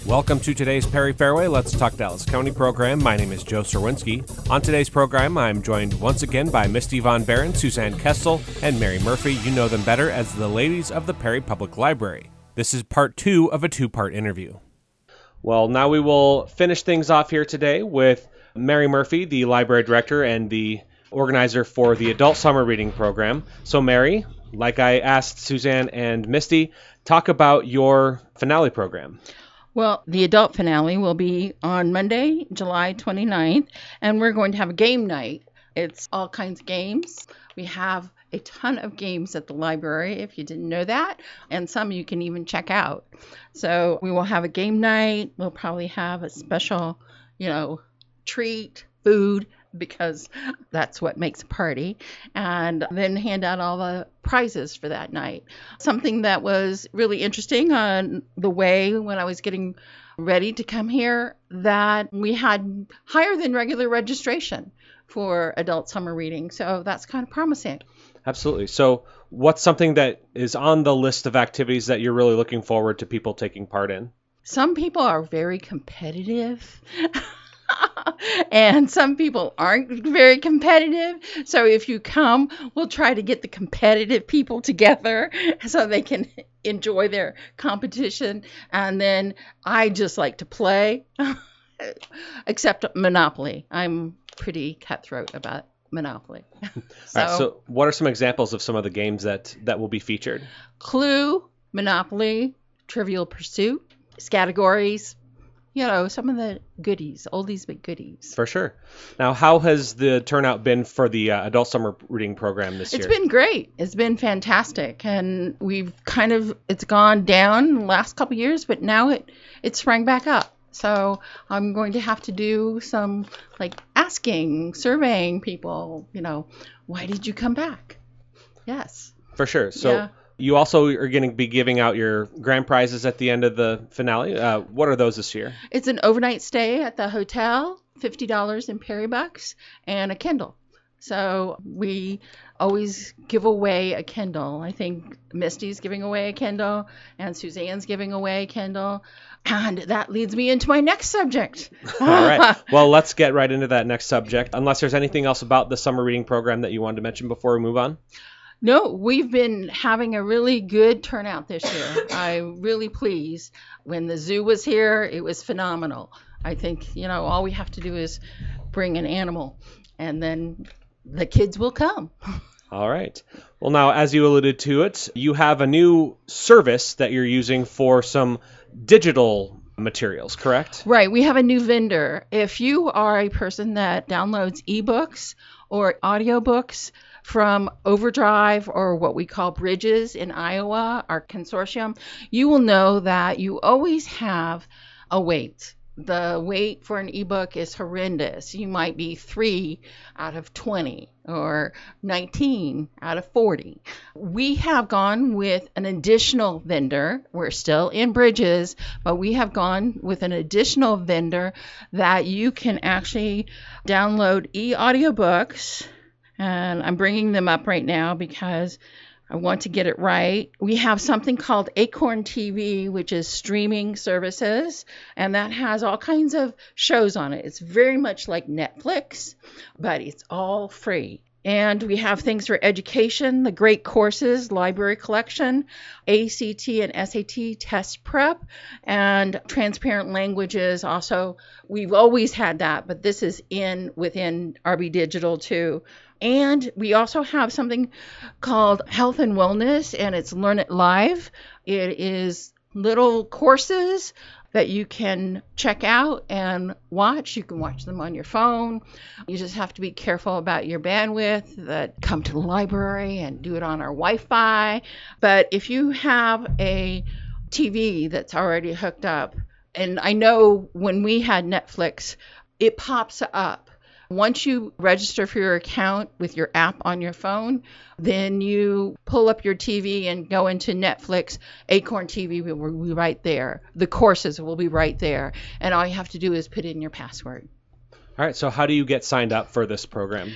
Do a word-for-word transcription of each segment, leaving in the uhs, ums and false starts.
Welcome to today's Perry Fairway Let's Talk Dallas County program. My name is Joe Serwinski. On today's program, I'm joined once again by Misty Von Baron, Suzanne Kessel, and Mary Murphy. You know them better as the ladies of the Perry Public Library. This is part two of a two-part interview. Well, now we will finish things off here today with Mary Murphy, the library director and the organizer for the Adult Summer Reading Program. So, Mary, like I asked Suzanne and Misty, talk about your finale program. Well, the adult finale will be on Monday, July twenty-ninth, and we're going to have a game night. It's all kinds of games. We have a ton of games at the library, if you didn't know that, and some you can even check out. So we will have a game night. We'll probably have a special, you know, treat, food, because that's what makes a party, and then hand out all the prizes for that night. Something that was really interesting on the way when I was getting ready to come here, that we had higher than regular registration for adult summer reading, so that's kind of promising. Absolutely. So what's something that is on the list of activities that you're really looking forward to people taking part in? Some people are very competitive. And some people aren't very competitive. So if you come, we'll try to get the competitive people together so they can enjoy their competition. And then I just like to play, except Monopoly. I'm pretty cutthroat about Monopoly. so, All right, so what are some examples of some of the games that, that will be featured? Clue, Monopoly, Trivial Pursuit, Categories. You know, some of the goodies, oldies but goodies. For sure. Now, how has the turnout been for the uh, Adult Summer Reading Program this it's year? It's been great. It's been fantastic. And we've kind of, it's gone down the last couple of years, but now it, it sprang back up. So I'm going to have to do some, like, asking, surveying people, you know, why did you come back? Yes. For sure. So. Yeah. You also are going to be giving out your grand prizes at the end of the finale. Uh, what are those this year? It's an overnight stay at the hotel, fifty dollars in Perry bucks, and a Kindle. So we always give away a Kindle. I think Misty's giving away a Kindle, and Suzanne's giving away a Kindle. And that leads me into my next subject. All right. Well, let's get right into that next subject. Unless there's anything else about the summer reading program that you wanted to mention before we move on? No, we've been having a really good turnout this year. I'm really pleased. When the zoo was here, it was phenomenal. I think, you know, all we have to do is bring an animal, and then the kids will come. All right. Well, now, as you alluded to it, you have a new service that you're using for some digital materials, correct? Right. We have a new vendor. If you are a person that downloads ebooks or audiobooks from Overdrive or what we call Bridges in Iowa, our consortium, you will know that you always have a wait. The wait for an ebook is horrendous. You might be three out of twenty or nineteen out of forty. We have gone with an additional vendor. We're still in Bridges, but we have gone with an additional vendor that you can actually download e-audiobooks. And I'm bringing them up right now because I want to get it right. We have something called Acorn T V, which is streaming services, and that has all kinds of shows on it. It's very much like Netflix, but it's all free. And we have things for education, the Great Courses Library Collection, A C T and S A T test prep, and transparent languages. Also, we've always had that, but this is in within R B Digital too. And we also have something called Health and Wellness, and it's Learn It Live. It is little courses that you can check out and watch. You can watch them on your phone. You just have to be careful about your bandwidth, that come to the library and do it on our Wi-Fi. But if you have a T V that's already hooked up, and I know when we had Netflix, it pops up. Once you register for your account with your app on your phone, then you pull up your T V and go into Netflix. Acorn T V will be right there. The courses will be right there. And all you have to do is put in your password. All right. So how do you get signed up for this program?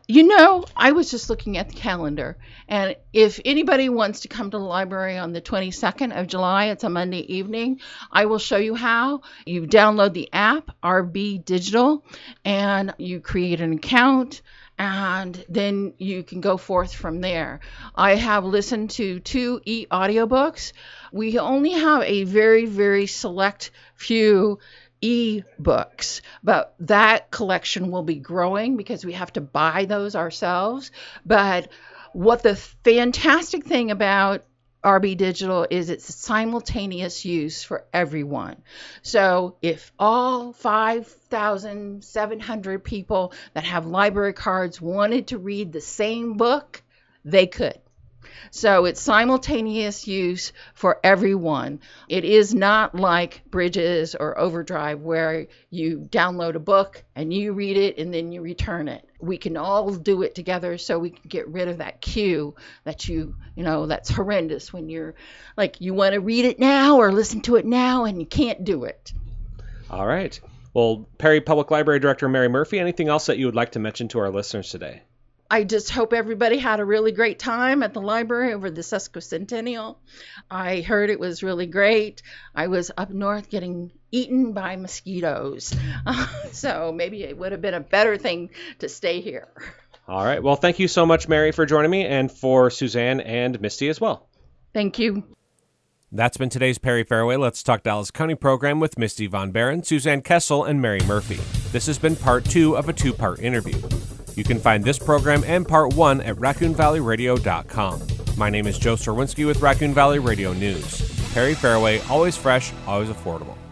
You know, I was just looking at the calendar, and if anybody wants to come to the library on the twenty-second of July, it's a Monday evening, I will show you how. You download the app, R B Digital, and you create an account, and then you can go forth from there. I have listened to two e-audiobooks. We only have a very, very select few e-books, but that collection will be growing because we have to buy those ourselves. But what the fantastic thing about R B Digital is it's simultaneous use for everyone. So if all five thousand seven hundred people that have library cards wanted to read the same book, they could. So it's simultaneous use for everyone. It is not like Bridges or Overdrive where you download a book and you read it and then you return it. We can all do it together so we can get rid of that queue that you, you know, that's horrendous when you're like, you want to read it now or listen to it now and you can't do it. All right. Well, Perry Public Library Director Mary Murphy, anything else that you would like to mention to our listeners today? I just hope everybody had a really great time at the library over the sesquicentennial. I heard it was really great. I was up north getting eaten by mosquitoes. Uh, so maybe it would have been a better thing to stay here. All right. Well, thank you so much, Mary, for joining me, and for Suzanne and Misty as well. Thank you. That's been today's Perry Fairway Let's Talk Dallas County program with Misty Von Baron, Suzanne Kessel, and Mary Murphy. This has been part two of a two-part interview. You can find this program and part one at raccoon valley radio dot com. My name is Joe Serwinski with Raccoon Valley Radio News. Perry Fairway, always fresh, always affordable.